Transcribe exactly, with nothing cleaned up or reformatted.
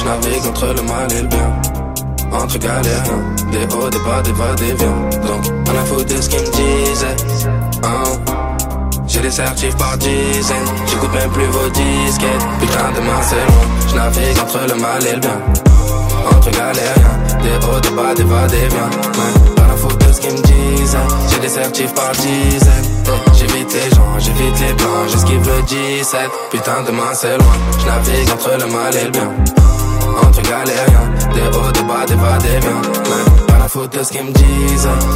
Je navigue entre le mal et le bien, entre galériens, des hauts, des bas, des va-et-vient. Donc, on a foutu de ce qu'ils me disaient. Oh. J'ai des certifs par dizaines, j'écoute même plus vos disquettes. Putain, demain c'est loin, je navigue entre le mal et le bien, entre galériens, des hauts, des bas, des va-et-vient. Ouais, pas la faute de ce qu'ils me disent. J'ai des certifs par dizaines. J'évite les gens, j'évite les blancs, j'esquive le dix-sept. Putain, demain c'est loin, je navigue entre le mal et le bien, entre galériens, des hauts, des bas, des va-et-vient. Ouais, pas la faute de ce qu'ils me disent.